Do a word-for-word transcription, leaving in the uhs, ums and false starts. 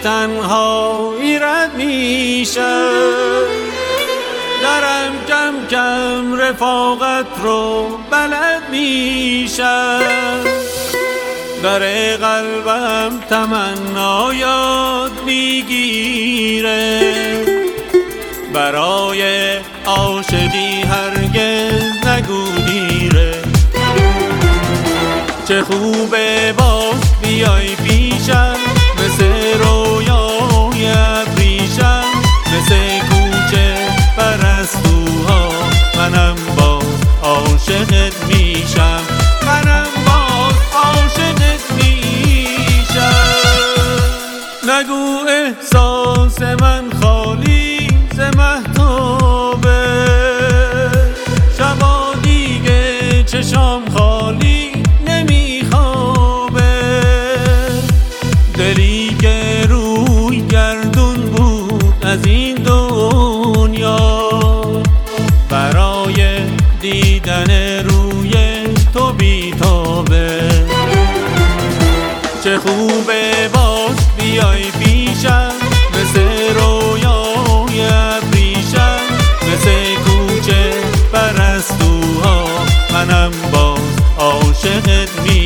تنهایی رد میشم، دارم کم کم رفاقت رو بلد میشم، در قلبم تمنا یاد میگیره، برای عاشقی هرگز نگو دیره. چه خوبه باز بیای پیشم، مثل رویای ابریشم، مثل کوچه پرستوها منم باز عاشقت میشم، منم باز عاشقت میشم. نگو احساس من خالی ز مهتابه، شبا دیگه چشام خالی نمیخوابه، دلی که روی گردون بود از این دنیا، برای دیدن روی تو بیتابه. چه خوبه باز بیای پیشم، مثل رویای ابریشم، مثل کوچه پرستوها منم باز عاشقت می